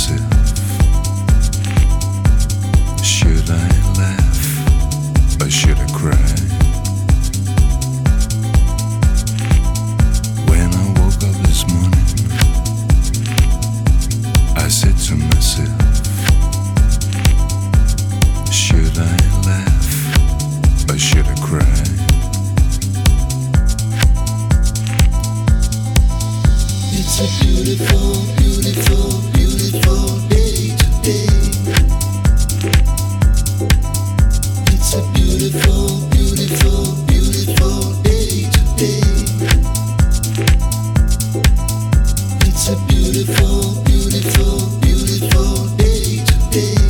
myself, should I laugh or should I cry? When I woke up this morning, I said to myself, should I laugh or should I cry? It's a beautiful, beautiful, beautiful day today. It's a beautiful, beautiful, beautiful day today. It's a beautiful, beautiful, beautiful day today.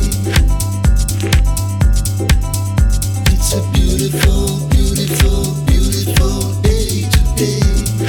It's a beautiful, beautiful, beautiful day today.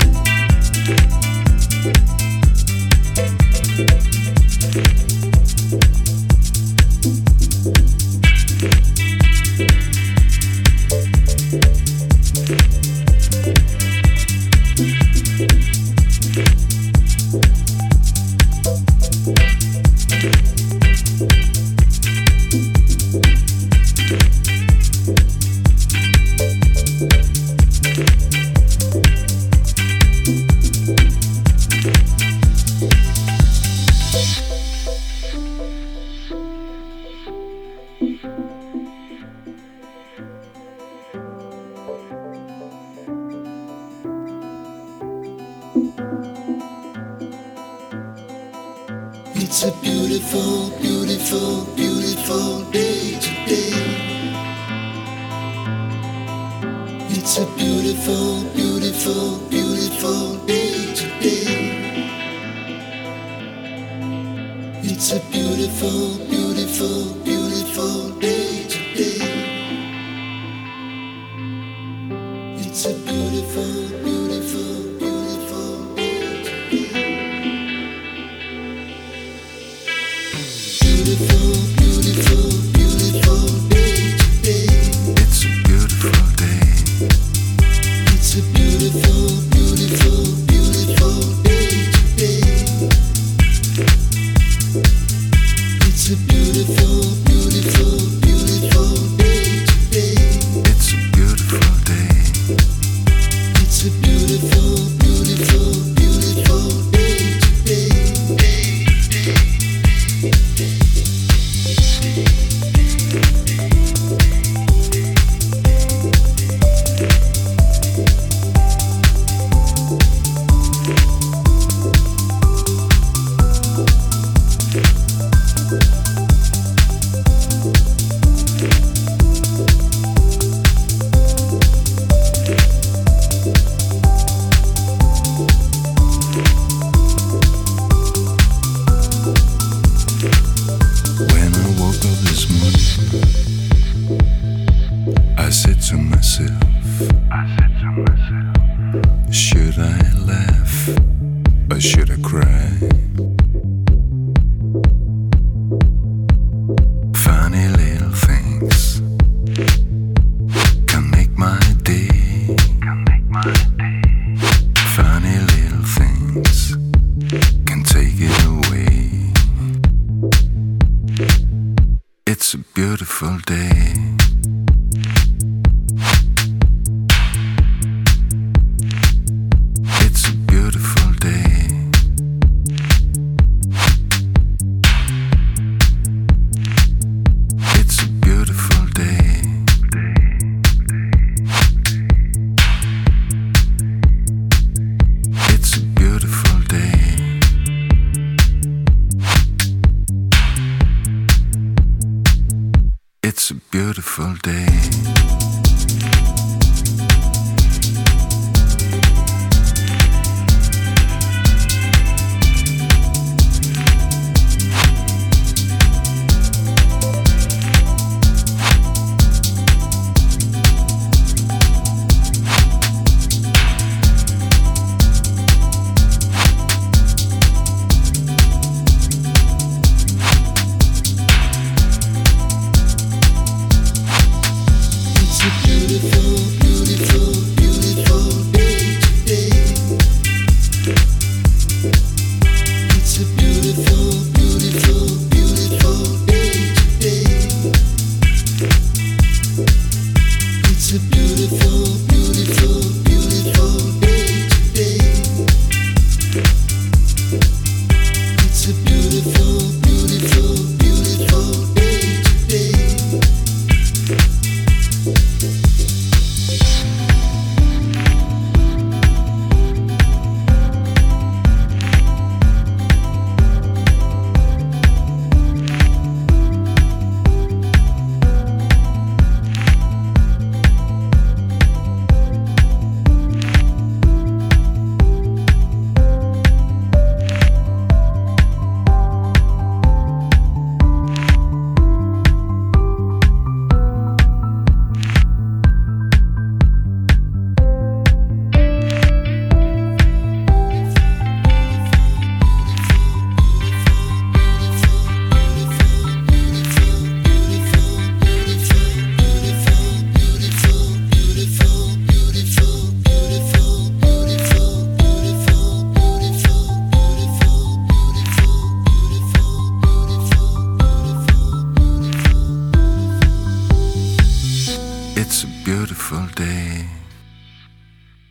It's a beautiful, beautiful, beautiful day today. It's a beautiful, beautiful, beautiful day today. It's a beautiful, beautiful, beautiful day today. It's a beautiful, beautiful, beautiful day today. Beautiful, beautiful, beautiful day today. It's a beautiful day. It's a beautiful, beautiful, beautiful day today. It's a beautiful, beautiful, beautiful day today. It's a beautiful day. It's a beautiful, beautiful, beautiful day today. When I woke up this morning, I said to myself, should I laugh or should I cry? Funny little things can make my day. Funny little things can take it away. It's a beautiful day. It's a beautiful day. It's a beautiful day. It's a beautiful day. It's a beautiful day. It's a beautiful, beautiful It's a beautiful day.